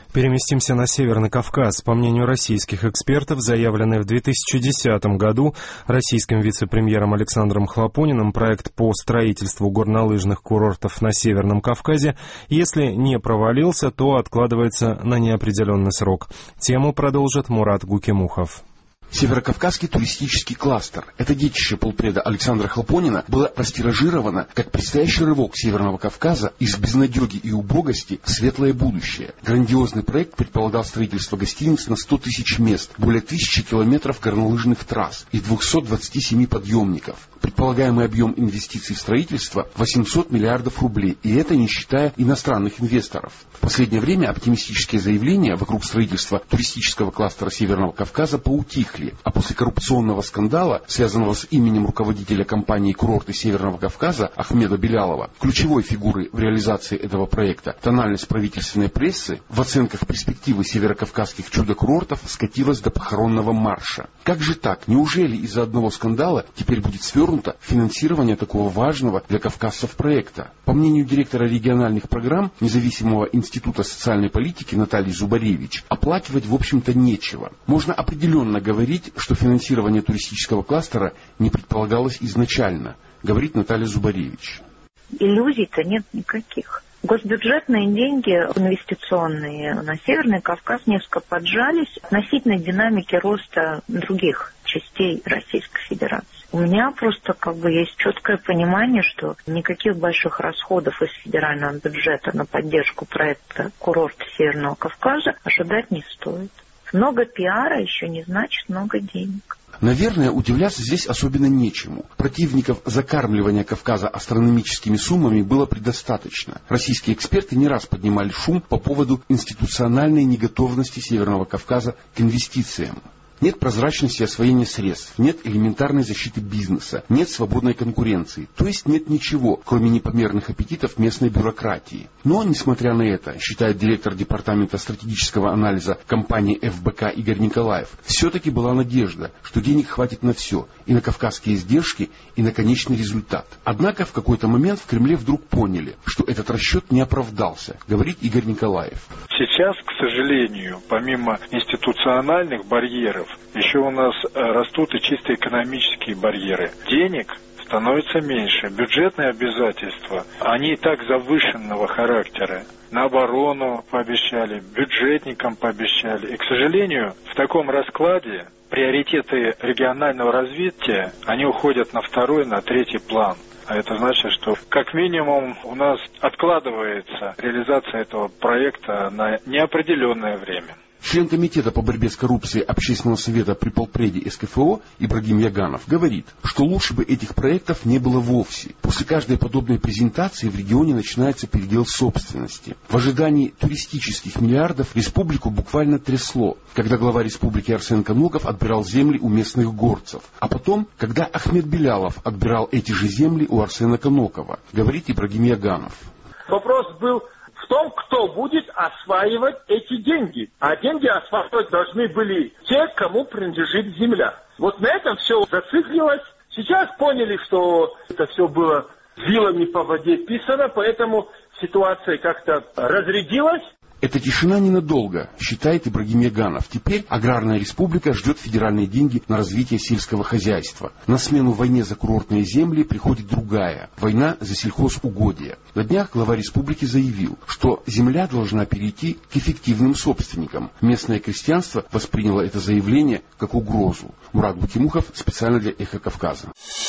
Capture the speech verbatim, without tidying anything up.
Переместимся на Северный Кавказ. По мнению российских экспертов, заявленный в две тысячи десятом году российским вице-премьером Александром Хлопониным проект по строительству горнолыжных курортов на Северном Кавказе, если не провалился, то откладывается на неопределенный срок. Тему продолжит Мурат Гукимухов. Северокавказский туристический кластер, это детище полпреда Александра Хлопонина, было растиражировано как предстоящий рывок Северного Кавказа из безнадеги и убогости в светлое будущее. Грандиозный проект предполагал строительство гостиниц на сто тысяч мест, более тысячи километров горнолыжных трасс и двухсот двадцати семи подъемников. Предполагаемый объем инвестиций в строительство – восемьсот миллиардов рублей, и это не считая иностранных инвесторов. В последнее время оптимистические заявления вокруг строительства туристического кластера Северного Кавказа поутихли, а после коррупционного скандала, связанного с именем руководителя компании «Курорты Северного Кавказа» Ахмеда Белялова, ключевой фигурой в реализации этого проекта, тональность правительственной прессы в оценках перспективы северокавказских чудо-курортов скатилась до похоронного марша. Как же так? Неужели из-за одного скандала теперь будет свернуто финансирование такого важного для кавказцев проекта? По мнению директора региональных программ Независимого института социальной политики Натальи Зубаревич, оплачивать в общем-то нечего. Можно определенно говорить, что финансирование туристического кластера не предполагалось изначально, говорит Наталья Зубаревич. Иллюзий-то нет никаких. Госбюджетные деньги инвестиционные на Северный Кавказ несколько поджались относительно динамики роста других частей Российской Федерации. У меня просто как бы есть четкое понимание, что никаких больших расходов из федерального бюджета на поддержку проекта «Курорт Северного Кавказа» ожидать не стоит. Много пиара еще не значит много денег. Наверное, удивляться здесь особенно нечему. Противников закармливания Кавказа астрономическими суммами было предостаточно. Российские эксперты не раз поднимали шум по поводу институциональной неготовности Северного Кавказа к инвестициям. Нет прозрачности освоения средств, нет элементарной защиты бизнеса, нет свободной конкуренции. То есть нет ничего, кроме непомерных аппетитов местной бюрократии. Но, несмотря на это, считает директор департамента стратегического анализа компании эф бэ ка Игорь Николаев, все-таки была надежда, что денег хватит на все, и на кавказские издержки, и на конечный результат. Однако в какой-то момент в Кремле вдруг поняли, что этот расчет не оправдался, говорит Игорь Николаев. Сейчас, к сожалению, помимо институциональных барьеров, еще у нас растут и чисто экономические барьеры. Денег становится меньше. Бюджетные обязательства, они и так завышенного характера. На оборону пообещали, бюджетникам пообещали. И, к сожалению, в таком раскладе приоритеты регионального развития, они уходят на второй, на третий план. А это значит, что как минимум у нас откладывается реализация этого проекта на неопределенное время. Член комитета по борьбе с коррупцией Общественного совета при полпреде эс ка эф о Ибрагим Яганов говорит, что лучше бы этих проектов не было вовсе. После каждой подобной презентации в регионе начинается передел собственности. В ожидании туристических миллиардов республику буквально трясло, когда глава республики Арсен Каноков отбирал земли у местных горцев. А потом, когда Ахмед Белялов отбирал эти же земли у Арсена Канокова, говорит Ибрагим Яганов. Вопрос был в том, кто будет осваивать эти деньги. А деньги осваивать должны были те, кому принадлежит земля. Вот на этом все зациклилось. Сейчас поняли, что это все было вилами по воде писано, поэтому ситуация как-то разрядилась. Эта тишина ненадолго, считает Ибрагим Яганов. Теперь аграрная республика ждет федеральные деньги на развитие сельского хозяйства. На смену войне за курортные земли приходит другая – война за сельхозугодия. На днях глава республики заявил, что земля должна перейти к эффективным собственникам. Местное крестьянство восприняло это заявление как угрозу. Мурат Гукимухов специально для «Эхо Кавказа».